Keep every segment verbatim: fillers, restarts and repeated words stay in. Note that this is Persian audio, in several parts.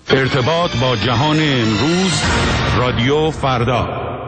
ارتباط با جهان امروز، رادیو فردا.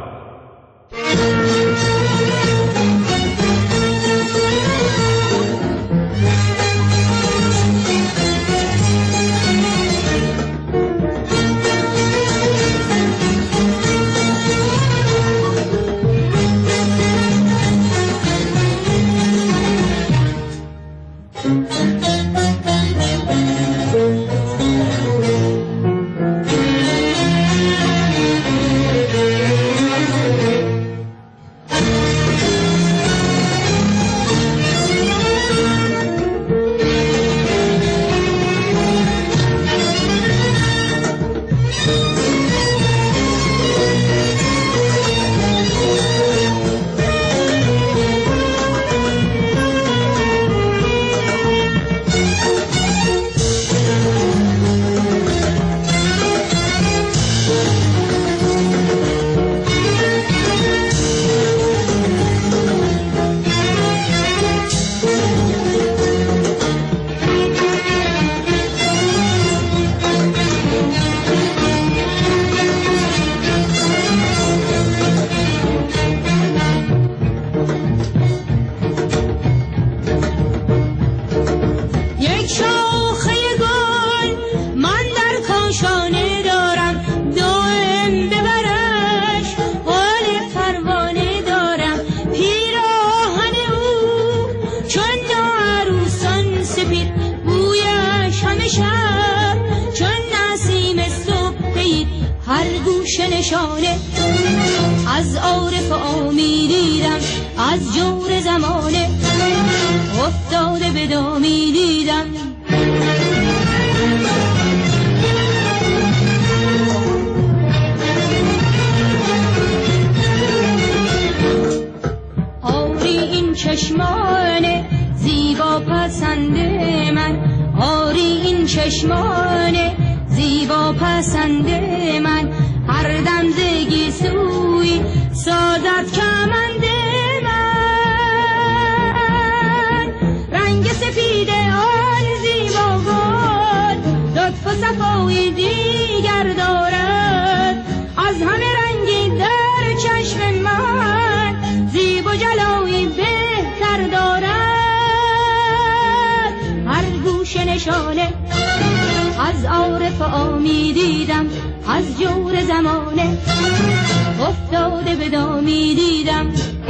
نشانه از عارف آمی دیدم، از جور زمانه افتاده به دامی دیدم. آری این چشمان زیبا پسند من، آری این چشمان زیبا پسند من، هر دم زگی سوی سازد کمند من. رنگ سفید آن زیبا گل لطف و صفای دیگر دارد، از همه رنگی در چشم من زیب و جلایی بهتر دارد. هر گوشه نشانه از عارف آمی دیدم، از جور زمانه افتاده به دامی دیدم.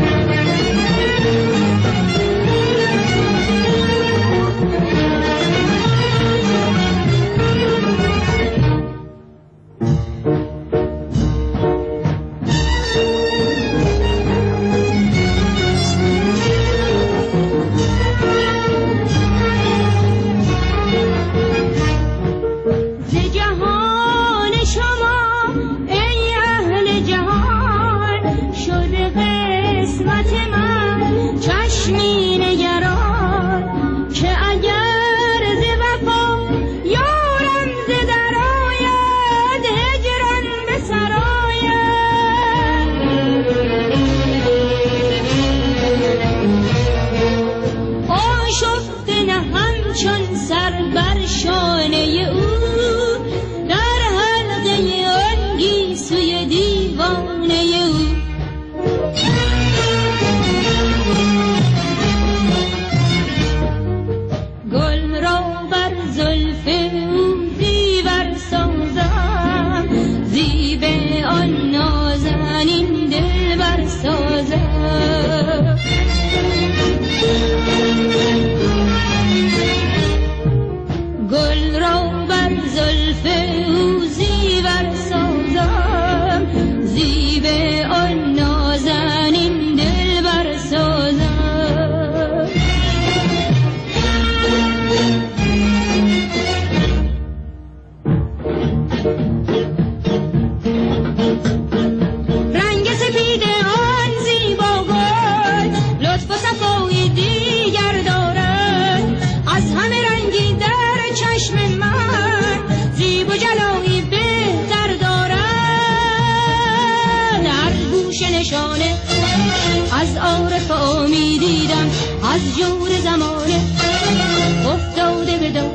از عارف آمی دیدم، از جور زمانه افتاده به دام.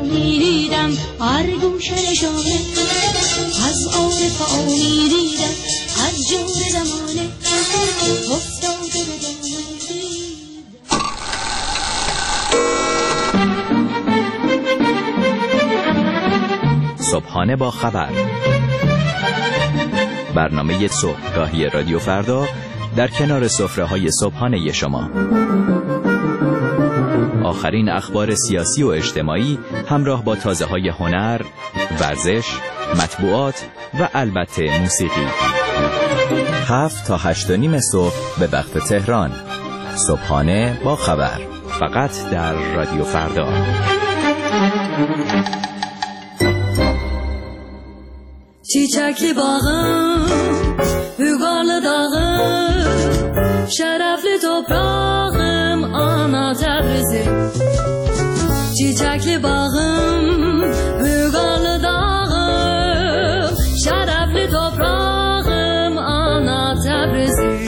میدیدم هر گوشه نشانه از عارف امیدیدم از جور زمانه افتاده به دامنی. صبحانه با خبر، برنامه صبحگاهی رادیو فردا در کنار سفره‌های صبحانه شما. آخرین اخبار سیاسی و اجتماعی همراه با تازه‌های هنر، ورزش، مطبوعات و البته موسیقی. هفت تا هشت و نیم صبح به وقت تهران. صبحانه با خبر، فقط در رادیو فردا. Çiçekli bağım, Bügarlı dağım, şerefli toprağım, ana Tebrizim. Çiçekli bağım, Bügarlı dağım, şerefli toprağım, ana Tebrizim.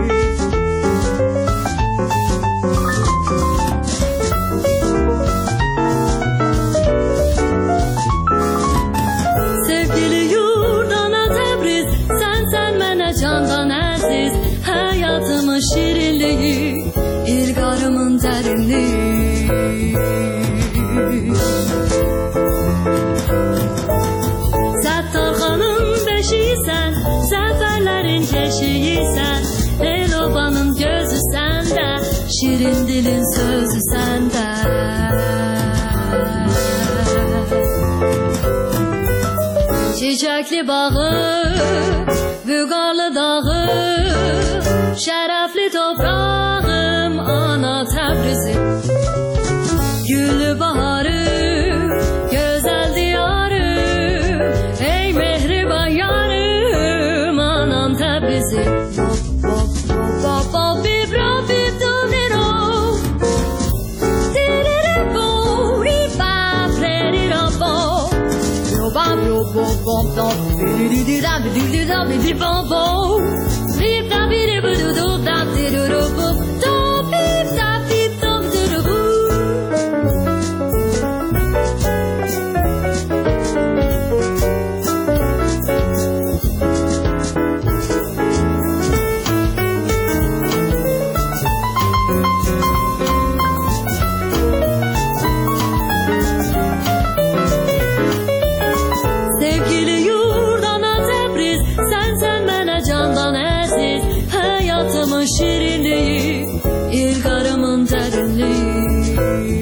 Candan aziz hayatımın şirinliği, ilgarımın derinliği. Zattarxanın beşiysen, zaferlerin keşiysen, Elobanın gözü sende, şirin dilin sözü sende. Çiçekli bağı, Bügarlı dağım, şerefli toprağım, ana Tebrizim. Güllü baharım, güzel diyarım, ey mehriban yarım, anam Tebrizim. Bop bop bop bip rop bip dum diro, diriri bo, ripa preri robo, robam robo bom dom, diriri diram diram diram bom bom, rip da biri bu du du da diru bu, do bip da bip dum diru bu. Şirinliği, ilgarımın derinliği.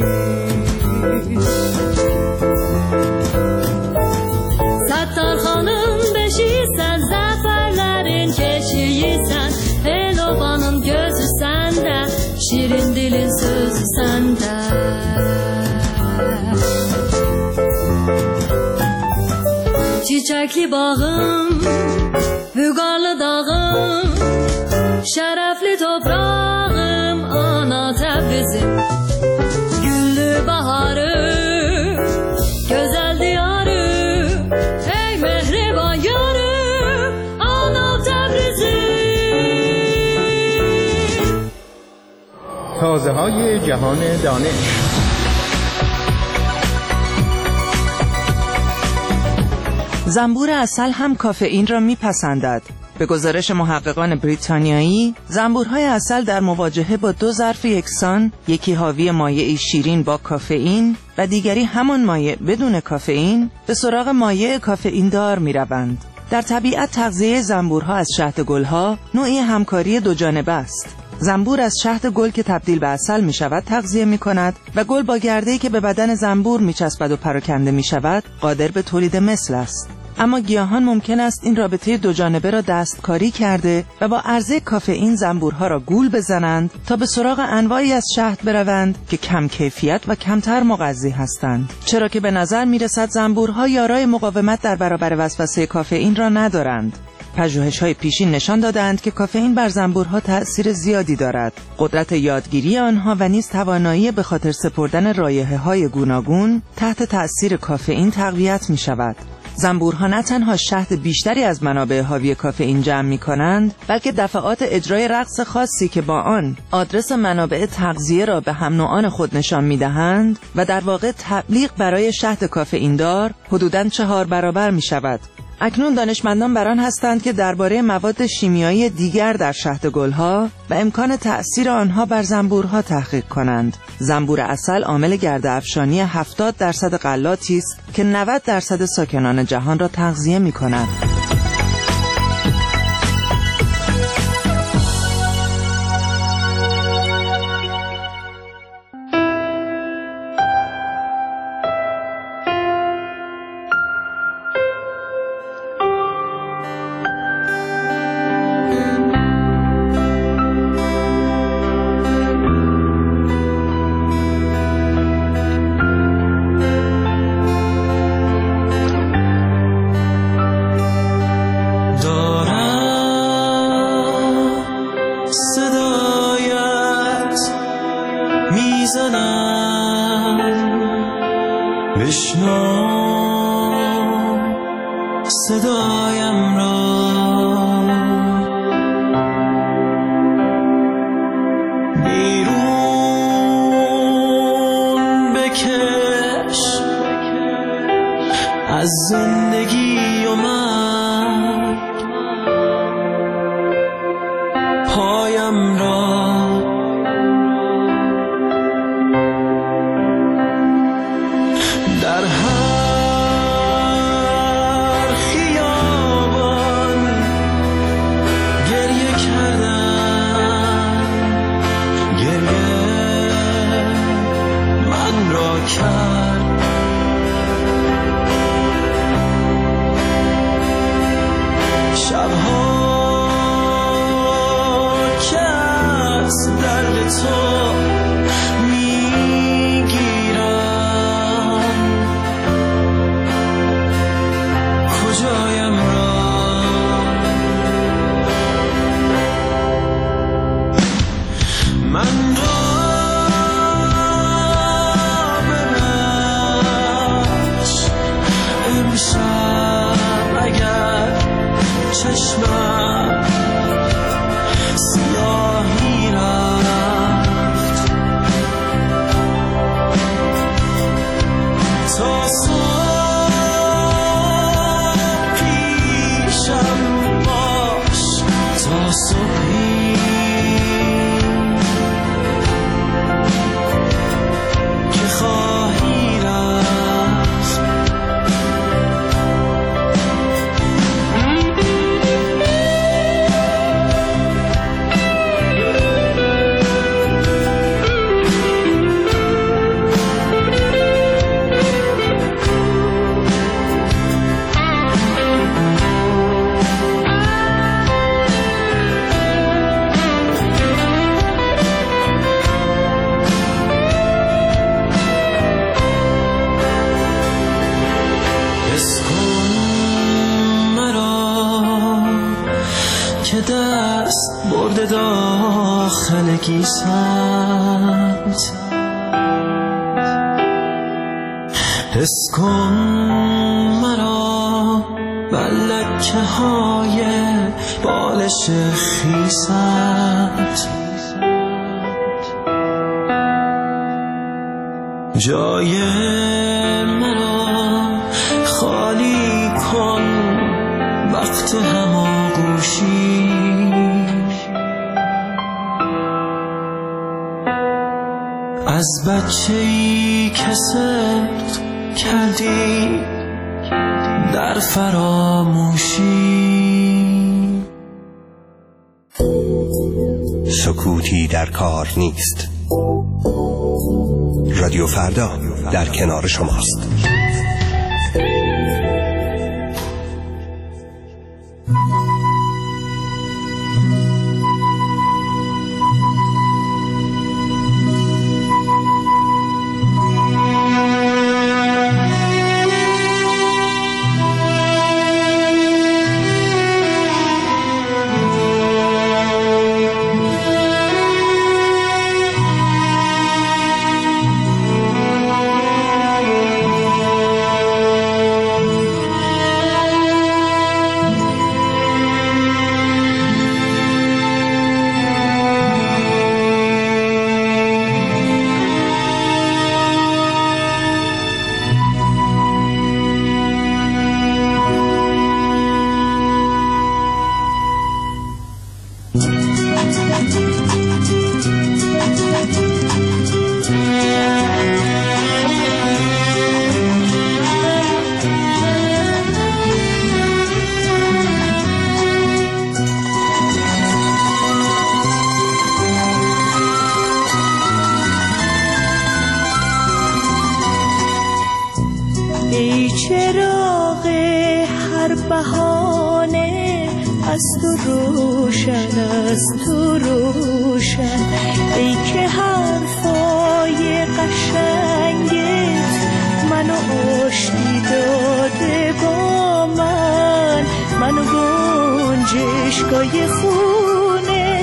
Sattarxanın beşiysen, zaferlerin keşiysen, Elobanın gözü sende, şirin dilin sözü sende. Çiçekli bağım, Bügarlı dağım, şerefli toprağım, ana Tebrizim. Güllü baharım, güzel diyarım, ey mehriban yarım, ana Tebrizim. تازه‌های جهان دانش. زنبور عسل هم کافئین را میپسندد. به گزارش محققان بریتانیایی، زنبورهای عسل در مواجهه با دو ظرف یکسان، یکی حاوی مایعی شیرین با کافئین و دیگری همان مایع بدون کافئین، به سراغ مایع کافئین دار می‌روند. در طبیعت تغذیه زنبورها از شهد گلها نوعی همکاری دو جانبه است. زنبور از شهد گل که تبدیل به عسل می شود تغذیه می کند و گل با گرده‌ای که به بدن زنبور می چسبد و پراکنده می شود قادر به تولید مثل است. اما گیاهان ممکن است این رابطه دو جانبه را دستکاری کرده و با عرضه کافئین زنبورها را گول بزنند تا به سراغ انواعی از شهد بروند که کم کیفیت و کمتر مغذی هستند، چرا که به نظر می رسد زنبورها یارای مقاومت در برابر وسوسه کافئین را ندارند. پژوهش‌های پیشین نشان دادند که کافئین بر زنبورها تأثیر زیادی دارد. قدرت یادگیری آنها و نیز توانایی به خاطر سپردن رایحه‌های گوناگون تحت تأثیر کافئین تقویت می‌شود. زنبورها نه تنها شهد بیشتری از منابع حاوی کافئین جمع می کنند، بلکه دفعات اجرای رقص خاصی که با آن آدرس منابع تغذیه را به هم نوعان خود نشان می دهند و در واقع تبلیغ برای شهد کافئین دار حدوداً چهار برابر می شود. اکنون دانشمندان بر آن هستند که درباره مواد شیمیایی دیگر در شهد گلها و امکان تأثیر آنها بر زنبورها تحقیق کنند. زنبور عسل عامل گرده افشانی هفتاد درصد غلاتی است که نود درصد ساکنان جهان را تغذیه می کند. صدایم را بیرون بکش از زندگی و من پایم را در هر خیابان گریه کردم، گریه من را کرد شبها که از درد تو جایم را من را ببخش امشب اگر چشمم سیاهی رفت تا صبحی که خواهی رفت که دست برده داخل گیسمت حس کن مرا بر لکه های بالش خیست جای مرا خالی کن وقت هماغوشی از بچه‌ای که سفت کردی در فراموشی سکوتی در کار نیست. رادیو فردا در کنار شماست. چراغ هر بهانه از تو روشن، از تو روشن. ای که حرفای قشنگت منو آشتی داده با من، منو گنجشگاه خونه،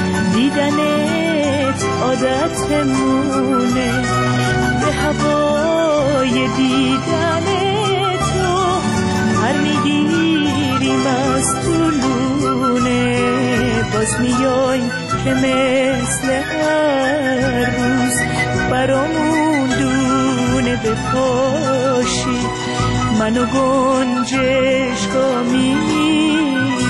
دیدنت عادتمونه، به هوای دیدن تو هر میگیریم از طولونه. باز میای که مثل هر روز برامون دونه بپاشی، منو گنجشگاه میری.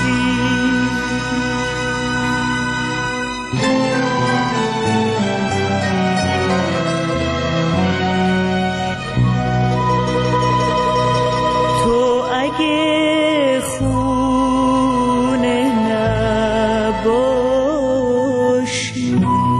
تو اگه خونه نباشی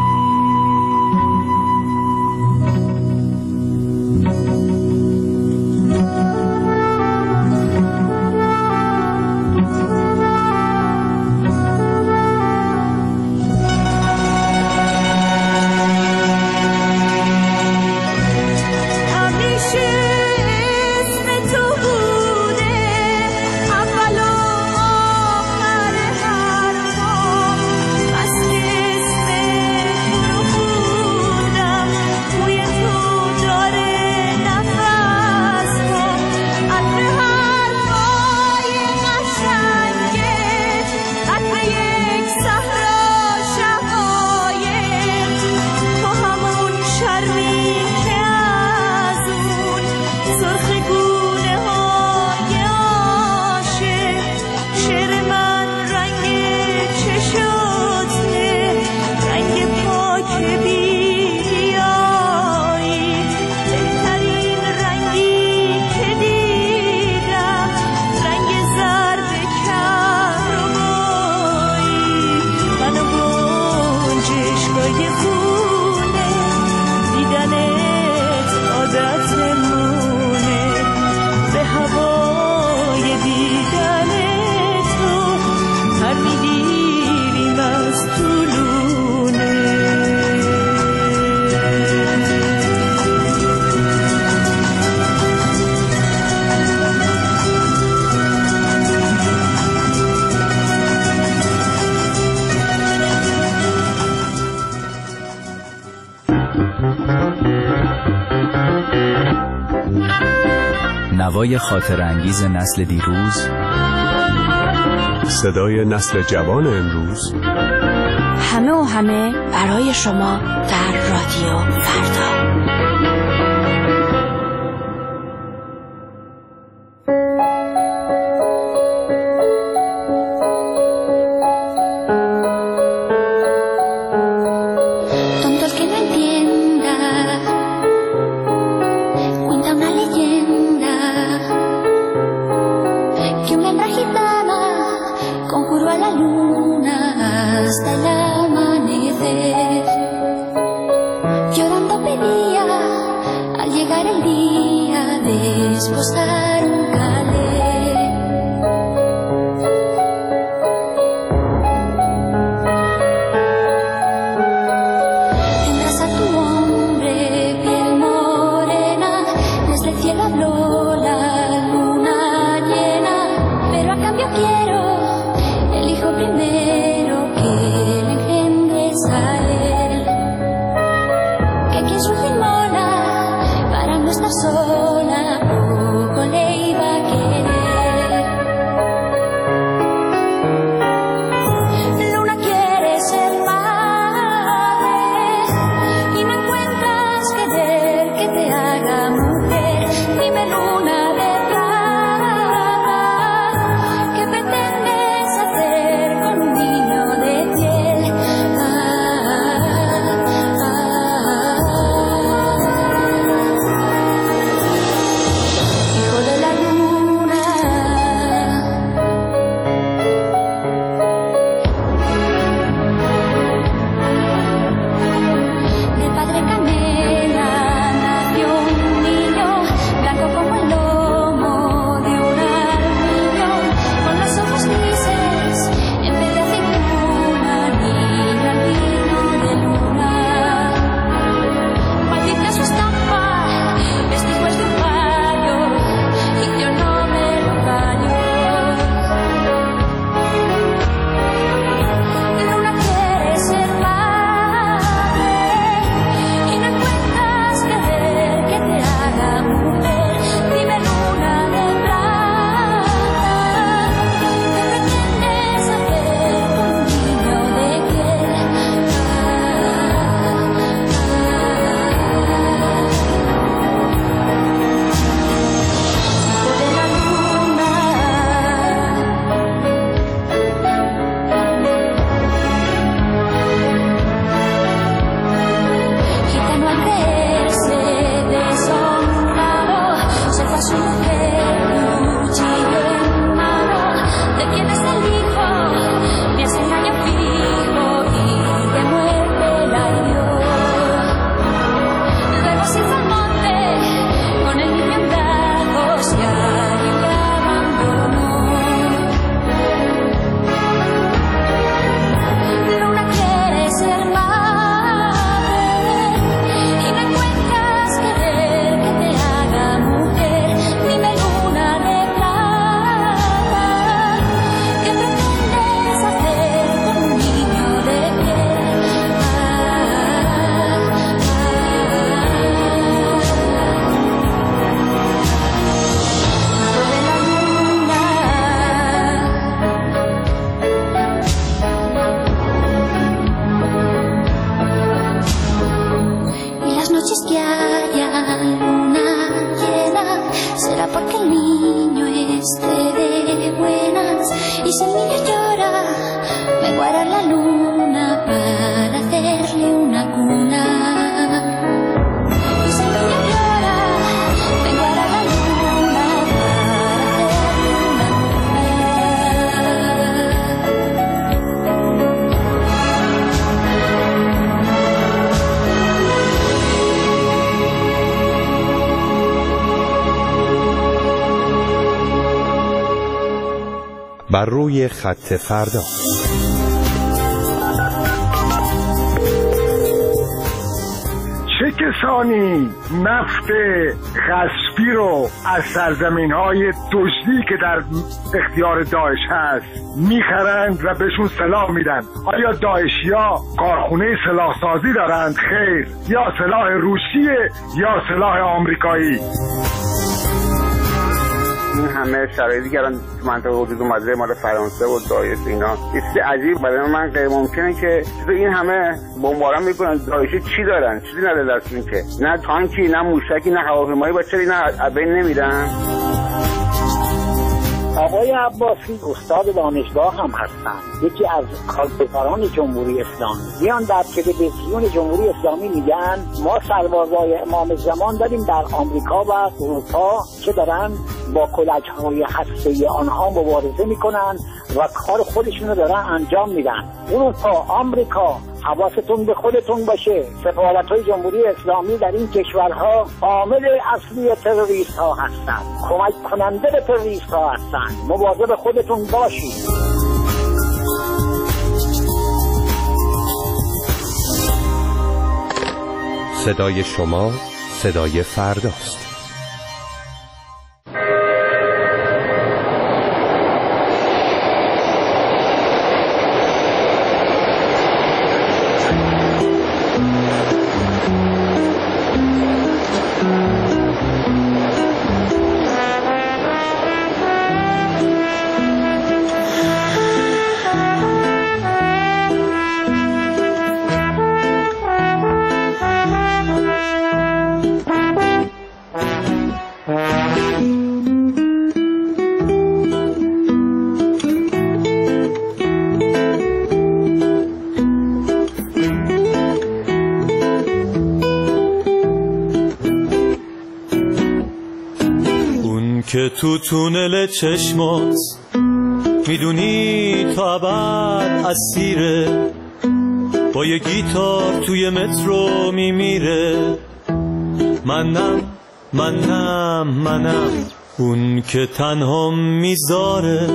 نوای خاطر انگیز نسل دیروز، صدای نسل جوان امروز، همه و همه برای شما در رادیو فردا. Sola o con lei Y si niña llora, vengo a la luna para hacerle una cuna. Y si niña llora, vengo a la luna para hacerle una بر روی خط فردا. چه کسانی نفت غصبی رو از سرزمین‌های دزدی که در اختیار داعش هست میخرند و بهشون سلاح میدن؟ آیا داعشیا کارخونه سلاحسازی دارند؟ خیر. یا سلاح روسیه یا سلاح آمریکایی. این همه شرایطی که الان تو منطقه حدود اومده مال فرانسه و داعش اینا چیز عجیب برای من غیر ممکنه که این همه بمباران میکنن. داعشی چی دارن؟ چیزی نداره دستشون که نه تانکی نه موشکی نه هواپیمایی با چرا اینا از بین نمیرن؟ آقای عباسی استاد دانشگاه هم هستن، یکی از کارگزاران جمهوری اسلامی. میان در تلویزیون جمهوری اسلامی میگن ما سربازای امام زمان داریم در آمریکا و اروپا که دارن با کلچهای هسته‌ای آنها مبارزه میکنن و کار خودشونو دارن انجام میدن. اروپا، آمریکا، حواستون به خودتون باشه. سفارت‌های جمهوری اسلامی در این کشورها عامل اصلی تروریست ها هستند، کمک کننده به تروریست ها هستند. مواظب خودتون باشید. صدای شما صدای فرداست. که تو تونل چشمات میدونی تا ابد اسیره، با یه گیتار توی مترو میمیره. منم منم منم اون که تنها میذاره،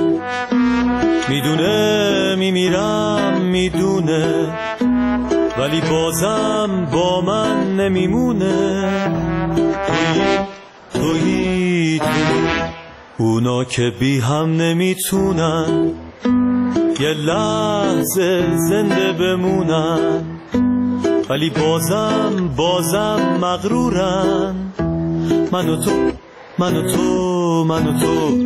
میدونه میمیرم میدونه، ولی بازم با من نمیمونه. توی توی توی اونا که بی هم نمیتونن یه لحظه زنده بمونن، ولی بازم بازم مغرورن. من و تو من و تو من و تو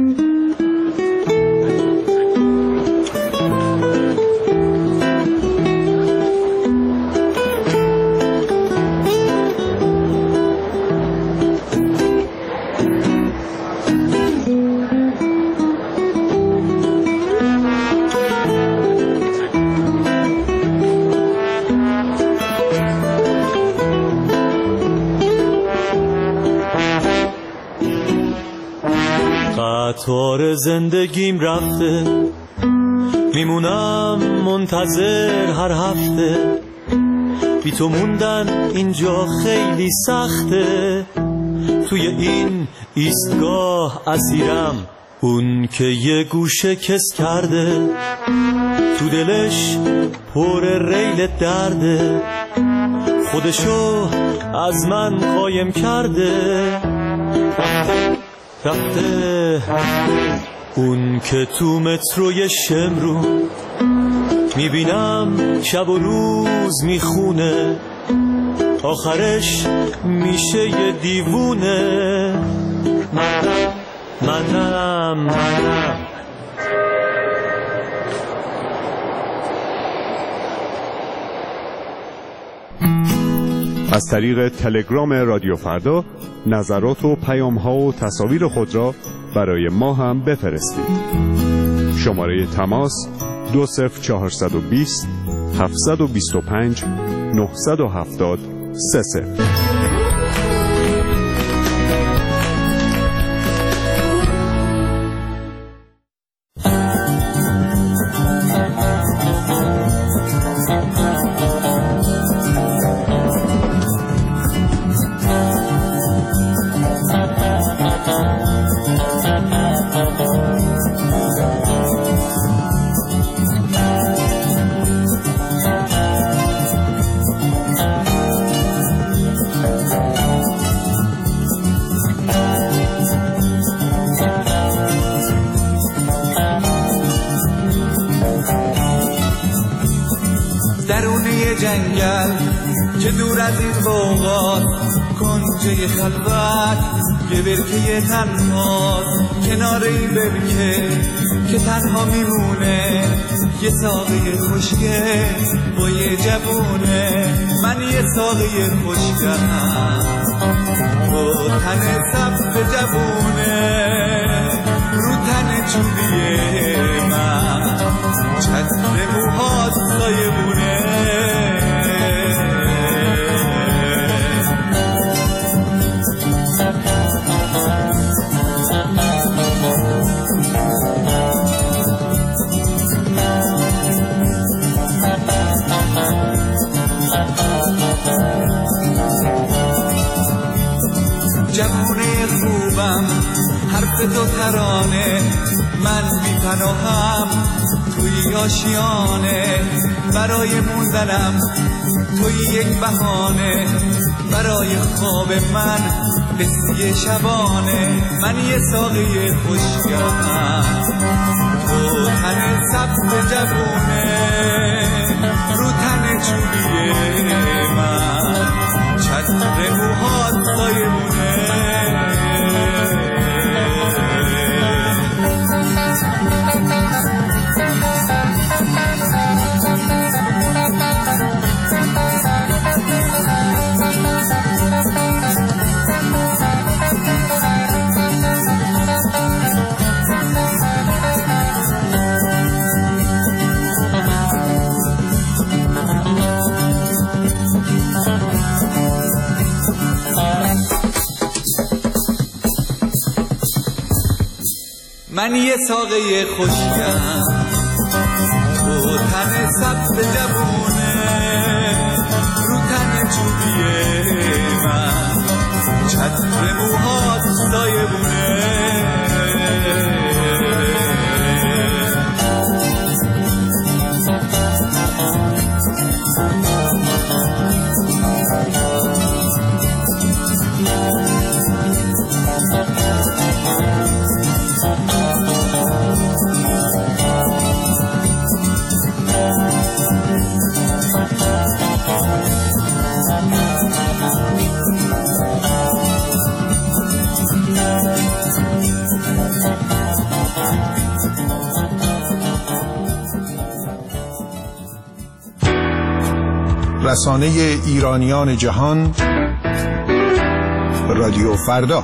قطار زندگیم رفته، میمونم منتظر هر هفته. بی تو موندن اینجا خیلی سخته، توی این ایستگاه اسیرم. اون که یه گوشه کس کرده، تو دلش پر ریل درده، خودشو از من قایم کرده. رفته اون که تو متروی شمرو میبینم شب و روز میخونه، آخرش میشه یه دیوونه. منم منم منم از طریق تلگرام رادیو فردا نظرات و پیام‌ها و تصاویر خود را برای ما هم بفرستید. شماره تماس دو صفر چهارصد و بیست هفتصد و بیست و پنج نهصد و هفتاد سه صفر. جنگل که دور از این بوغات کنجه خلوت یه برکه تنها کنار این برکه که تنها میمونه یه ساقه خوشگه با یه جوونه. من یه ساقه خوشگم با تن سبز جوونه رو تن چوبیه من چتر موهات سایبونه. جوونه خوبم حرف دو ترانه من بی پناهم توی آشیانه برای موندنم توی یک بهانه برای خواب من قصه شبانه. من یه ساقه خوشگم تو تن سبز جوونه رو تن چوبیه من چتر موهات سایبونه. من یه ساقه خوشگم تو تن سبز جوونه رو تن چوبیه من چتر موهات سایبونه. رسانه ایرانیان جهان رادیو فردا.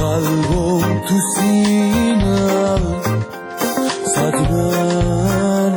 قلبم تو سینم صد من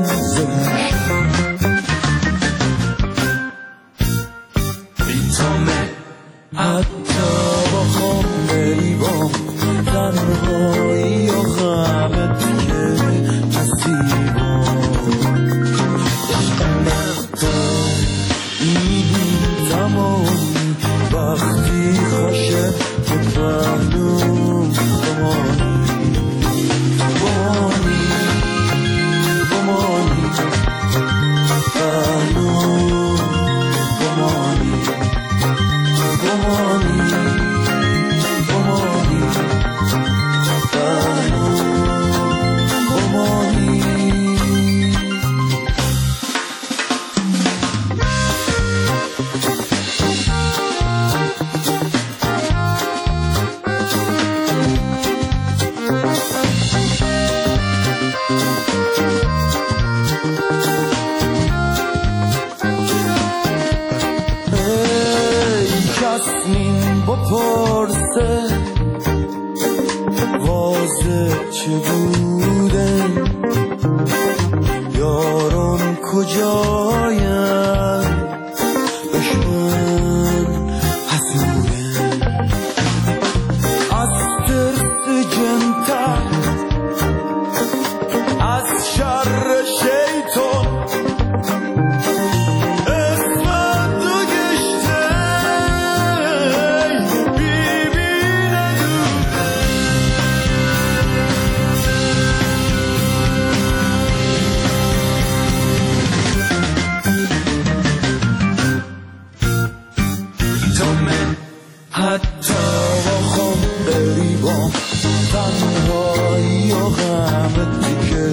آخه واضح چه بوده یارم کجایم دشمن حسوده از ترس جنتر از شر شیطان حتی با خم قریبام تنهایی و غم دیگه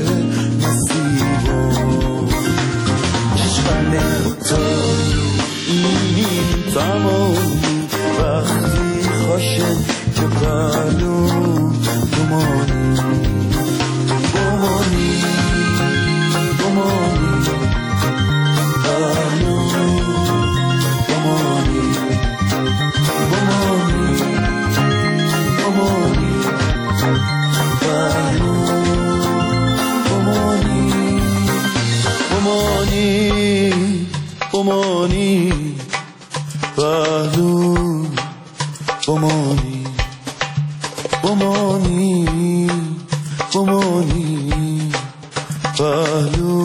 نصیبام چشمن تو این تمامی وقتی خوشن که بلو بمانی بمانی بمانی بلو بمانی بمانی بمانی بلو بمانی بمانی بمانی بلو بمانی بمانی بمانی بلو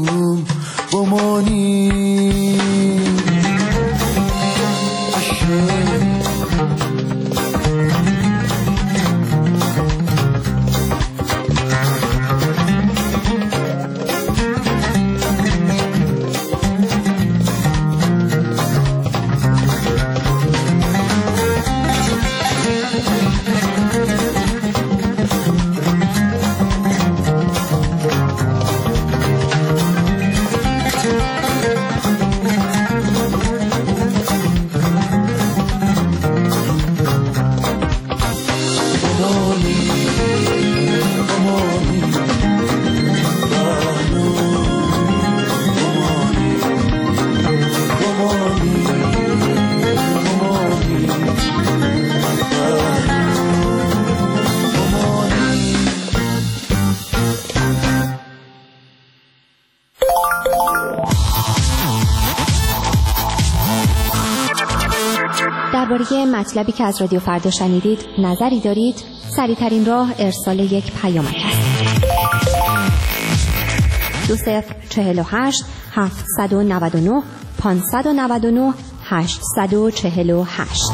بمانی درباره مطلبی که از رادیو فردا شنیدید نظری دارید؟ سریع‌ترین راه ارسال یک پیامک است. دو صفر چهل و هشت هفتصد و نود و نه پانصد و نود و نه هشتصد و چهل و هشت.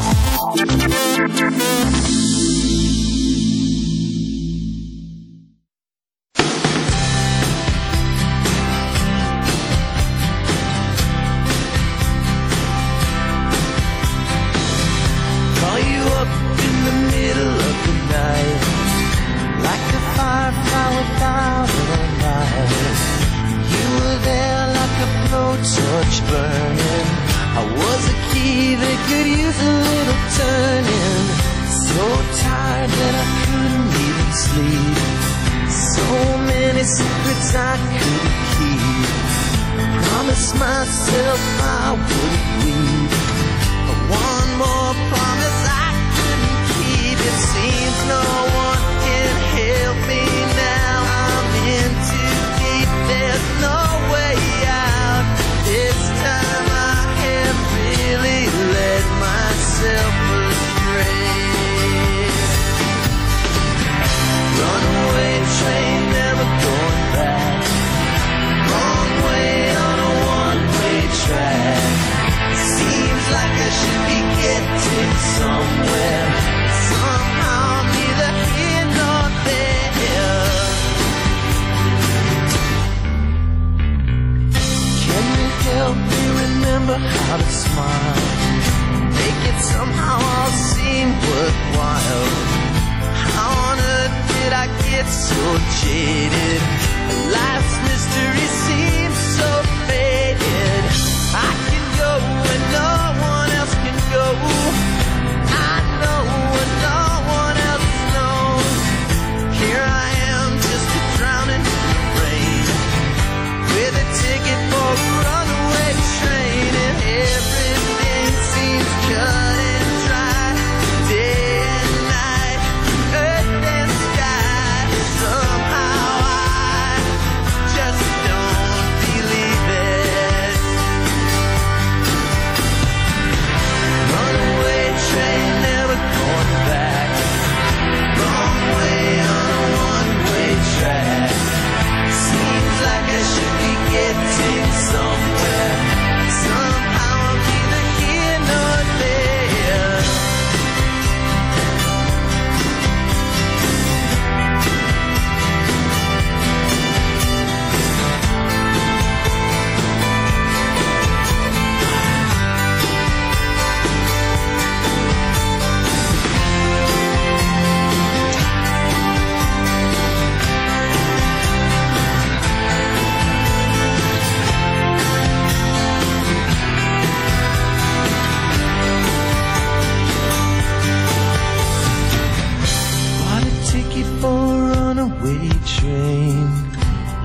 Everything seems cut and dry. Day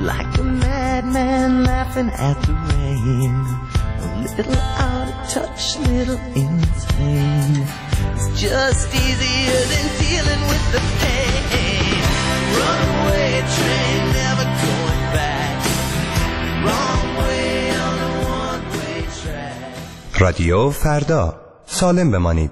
like a madman laughing at the rain. A little out of touch, little insane. It's just easier than dealing with the pain. Runaway train, never going back. Wrong way on a one-way track. رادیو فردا، سالم بمانید.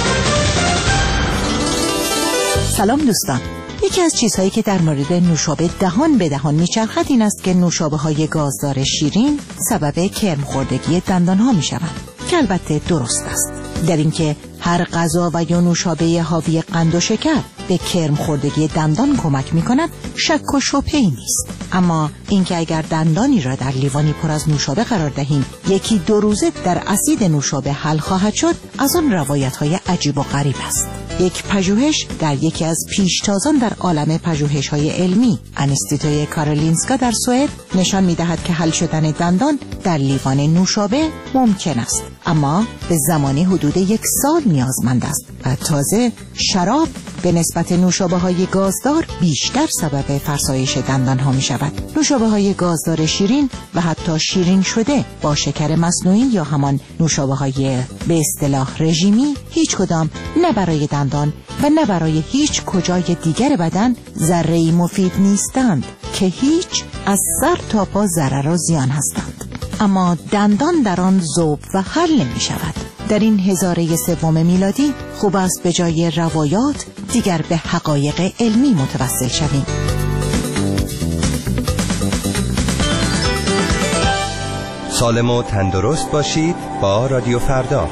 سلام دوستان. یکی از چیزهایی که در مورد نوشابه دهان به دهان میچرخد این است که نوشابه های گازدار شیرین سبب کرم خوردگی دندان ها میشوند، که البته درست است. در اینکه هر غذا و یا نوشابه حاوی قند و شکر به کرم خوردگی دندان کمک میکند شک و شبهه‌ای نیست. اما اینکه اگر دندانی را در لیوانی پر از نوشابه قرار دهیم یکی دو روزه در اسید نوشابه حل خواهد شد، از آن روایت‌های عجیب و غریب است. یک پژوهش در یکی از پیشتازان در عالم پژوهش‌های علمی انستیتوی کارولینسکا در سوئد نشان می‌دهد که حل شدن دندان در لیوان نوشابه ممکن است، اما به زمانی حدود یک سال نیازمند است و تازه شراب به نسبت نوشابه‌های گازدار بیشتر سبب فرسایش دندان‌ها می‌شود. نوشابه‌های گازدار شیرین و حتی شیرین شده با شکر مصنوعی یا همان نوشابه‌های به اصطلاح رژیمی هیچ کدام نه برای دندان و نه برای هیچ کجای دیگر بدن ذره‌ای مفید نیستند که هیچ از سر تا پا ضرر و زیان هستند. اما دندان در آن ذوب و حل نمی‌شود. در این هزاره سوم میلادی خوب است به جای روایات دیگر به حقایق علمی متوسل شویم. سالم و تندرست باشید با رادیو فردا.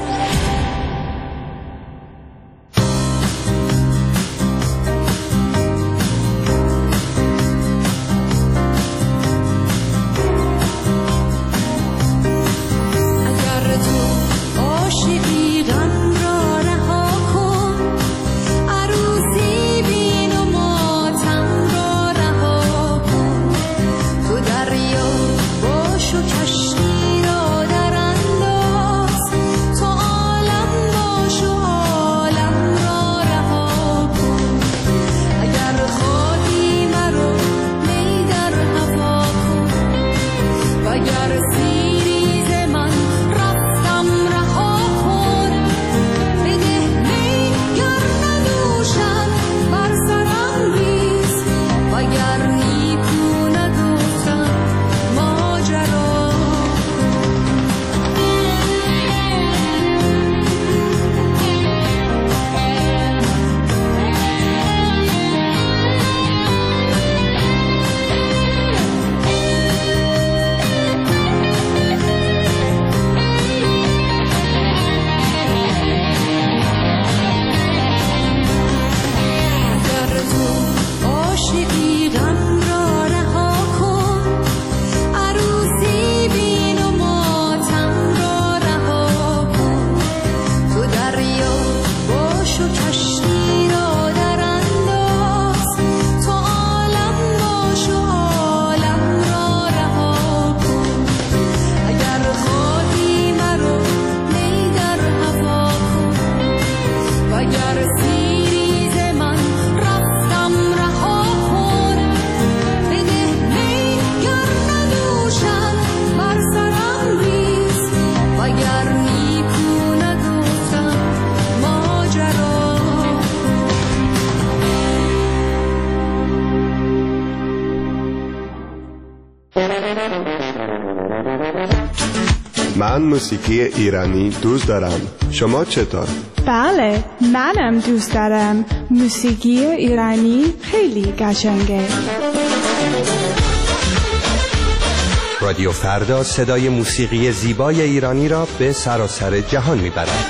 من موسیقی ایرانی دوست دارم. شما چطور؟ بله، منم دوست دارم. موسیقی ایرانی خیلی قشنگه. رادیو فردا صدای موسیقی زیبای ایرانی را به سراسر جهان میبرد.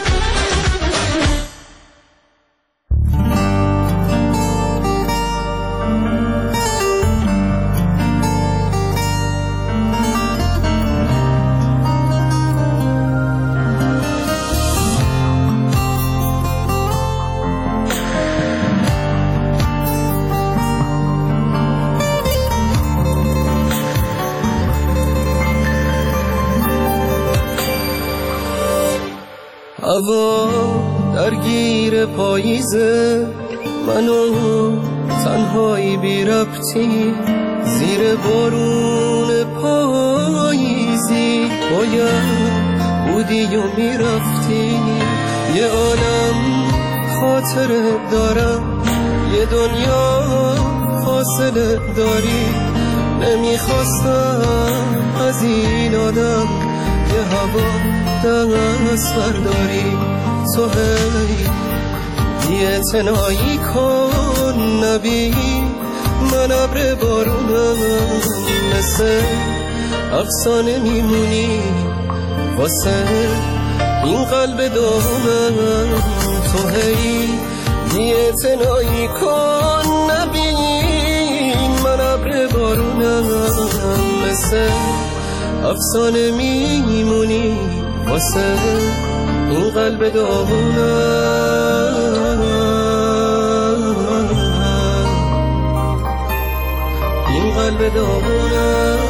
هوا درگیر پاییزه، منو تنهایی بی ربطی زیر زیر بارون پاییزی باید بودی و میرفتی. یه عالم خاطره دارم، یه دنیا فاصله داری. نمیخواستم از این آدم یه هوا دست برداری. تو هی بی‌اعتنایی کن نبی، من ابر بارونم مثل افسانه میمونی واسه این قلب داغونم. تو هی بی‌اعتنایی کن نبی، من ابر بارونم مثل افسانه میمونی واسه این قلب داغونم. این قلب داغونم.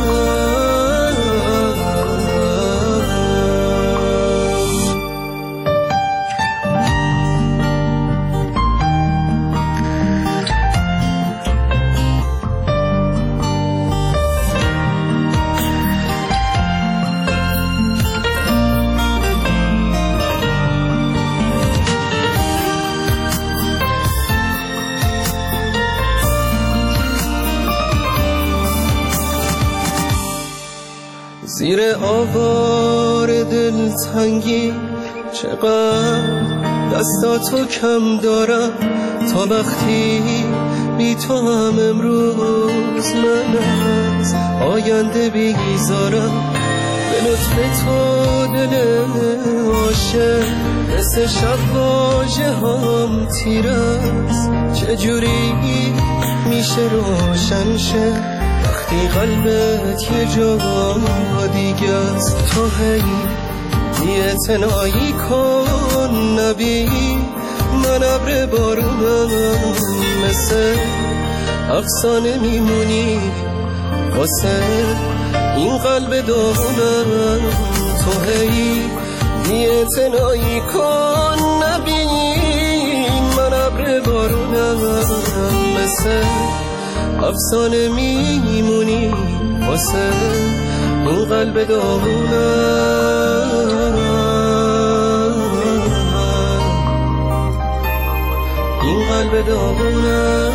زیر آوار دلتنگی چقدر دستاتو کم دارم. تا وقتی بی تو هم امروز من از آینده بیزارم. به لطف تو دل عاشق مثل شب واژه هم تیر است. چجوری میشه روشن شه وقتی قلبت یه جا دیگه است. تو هی بی‌اعتنایی کن نبی، من ابر بارونم مثل افسانه میمونی واسه این قلب داغونم. تو هی بی‌اعتنایی کن نبی، من ابر بارونم مثل افسانه میمونی واسه این قلب داغونم. این قلب داغونم.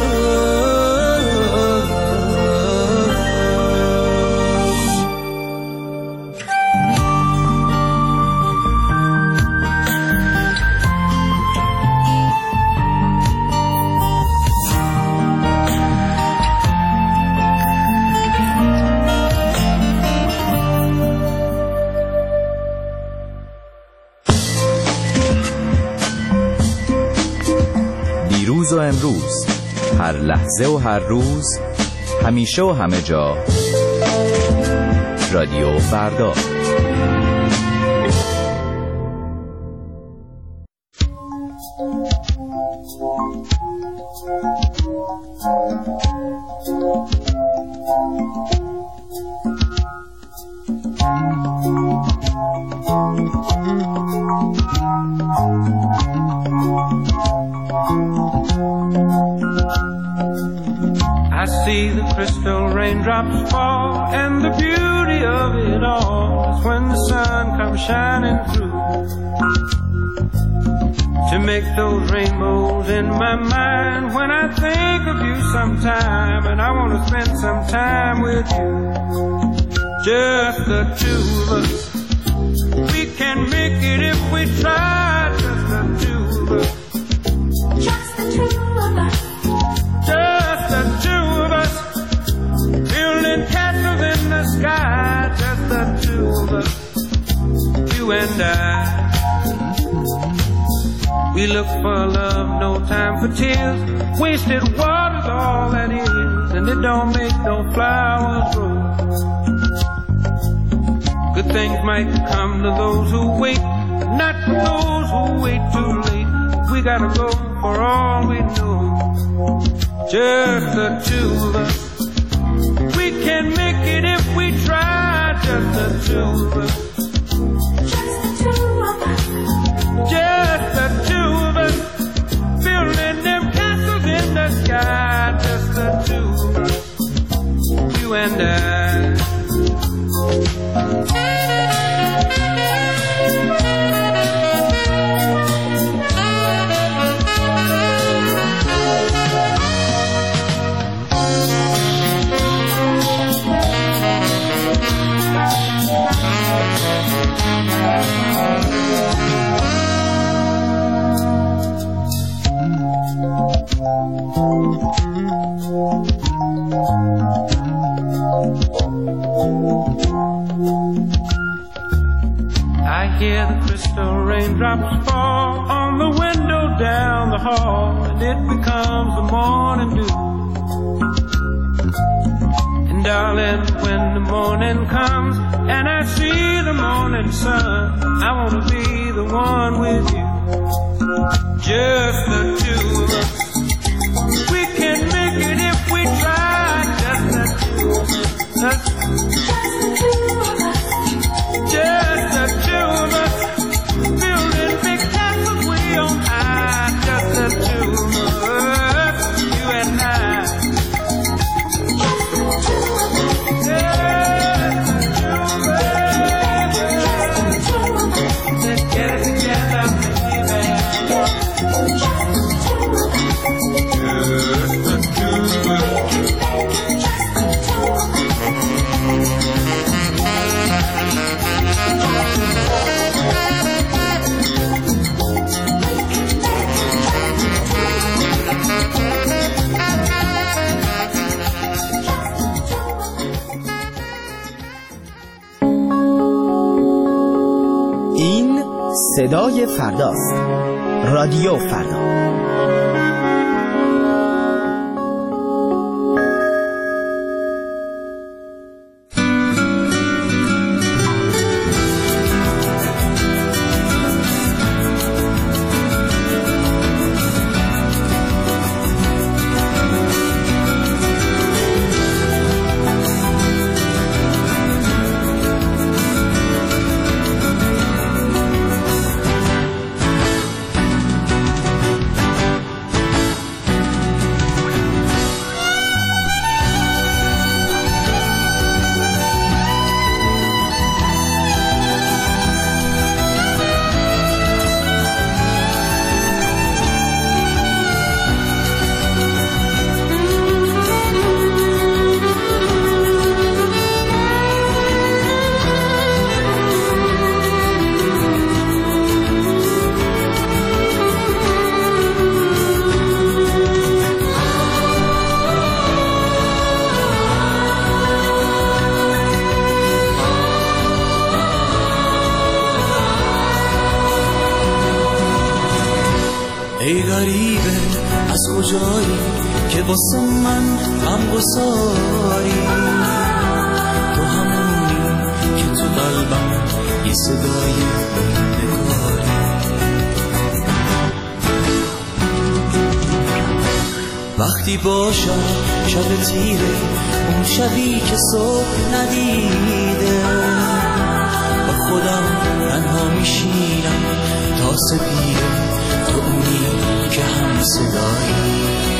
دیروز و امروز، هر لحظه و هر روز، همیشه و همه جا. رادیو فردا. I see the crystal raindrops fall, and the beauty of it all is when the sun comes shining through to make those rainbows in my mind. When I think of you sometime, and I want to spend some time with you, just the two of us. We can make it if we try, just the two of us. Just the two of us. Just the two of us, building castles in the sky. Just the two of us, you and I. We look for love, no time for tears. Wasted water's all that is, and it don't make no flowers grow. Good things might come to those who wait, but not for those who wait too late. We gotta go for all we know. Just the two of us. We can make it if we try. Just the two of us. Just the two of us. Just the two of us. Building them castles in the sky. Just the two of us. You and I. I hear the crystal raindrops fall on the window down the hall, and it becomes the morning dew. And darling, when the morning comes and I see the morning sun, I want to be the one with you, just the two of us. We can make it if we try, just the two of us. Just the two of us, building big castles way on high. Just the two of us, you and I. Just the two of us, let's get it together, baby. Just the two of us. این صدای فرداست. رادیو فردا. ای غریبه از کجایی که واسه من غمگساری، تو همونی که تو قلبم یه صدای نگاری. وقتی باشم شب تیره، اون شبی که صبح ندیده، با خودم تنها میشینم تا سپیده، تو اونی که هم صدایی،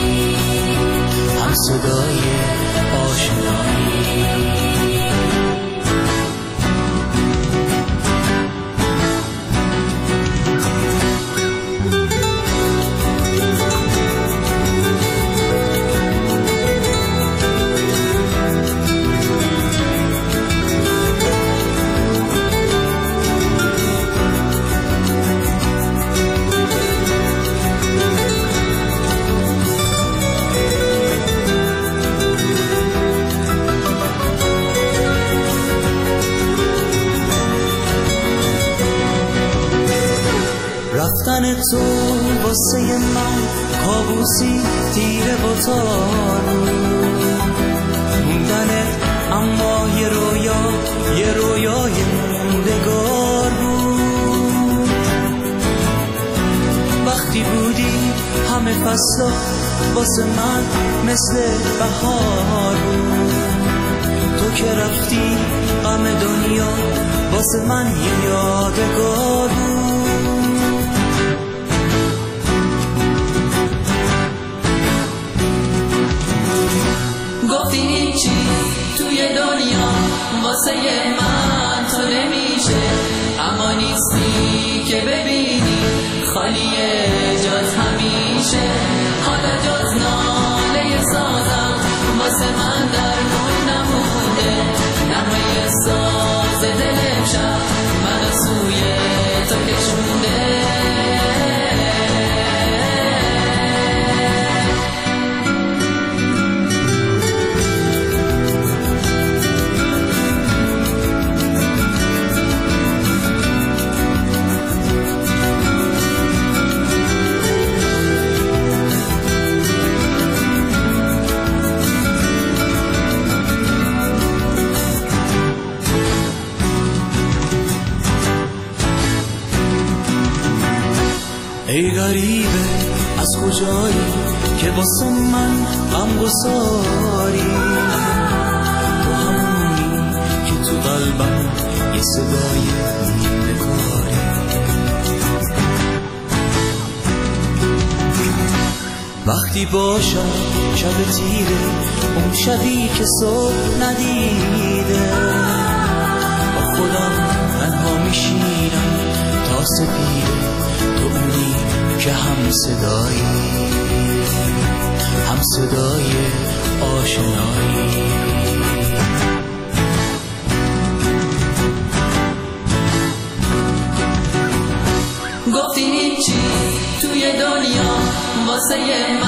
هم صدای آشنایی. رفتن تو واسه من کابوسی تیره و تارو، موندنت اما یه رویا، یه رویای موندگار بود. وقتی بودی همه فصلا واسه من مثل بهار بود، تو که رفتی غم دنیا واسه من یه یادگار بود. گفتی هیچی توی دنیا واسه من تو نمیشه، اما نیستی که ببینی خالیه جات همیشه. حالا جز ناله سازم واسه من در نون نمونده، نمای ساز دلم شب منو سوی تو کشونده. ای غریبه از کجایی که واسه من غم گساری، تو همونی که تو قلبم یه صدای بکاری. وقتی باشم شب تیره، اون شبی که صبح ندیده، با خودم تنها میشینم تا سپیده، تو اونی که هم صدایی هم صدای آشنایی. گفتی هیچی توی دنیا واسه